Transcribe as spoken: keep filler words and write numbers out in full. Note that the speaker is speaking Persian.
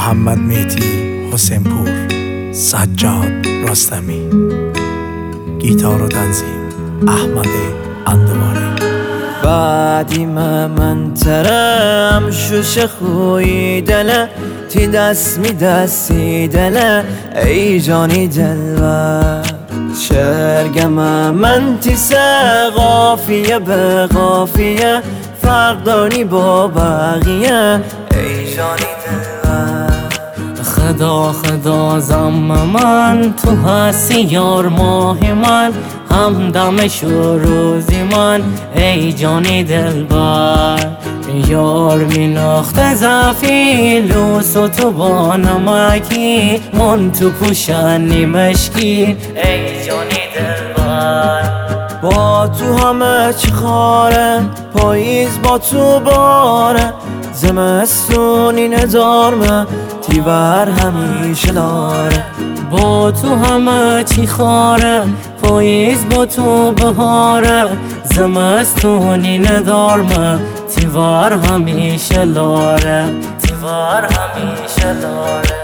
محمد مهدی حسین پور، سجاد رستمی. گیتار و تنظیم احمد اندوانی. بعدی ما من ترم شوش خوی دله تی دست می دستی دله ای جانی دلبر شرگم من تی سه قافیه به قافیه فرق داری با بقیه ای جانی دلبر. خدا خدا زم من تو هستی یار ماه من همدمش و روزی من ای جانی دلبر. یار می نخت زفی لوس و تو با نمکی من تو پوشنی مشکی ای جانی دلبر. با تو همه چی خاره پاییز با تو باره زمستونی ندارمه تیور همیشه داره. با تو همه چی خاره پاییز با تو بهاره زمستونی ندارمه تیور همیشه لاره تیور همیشه لاره.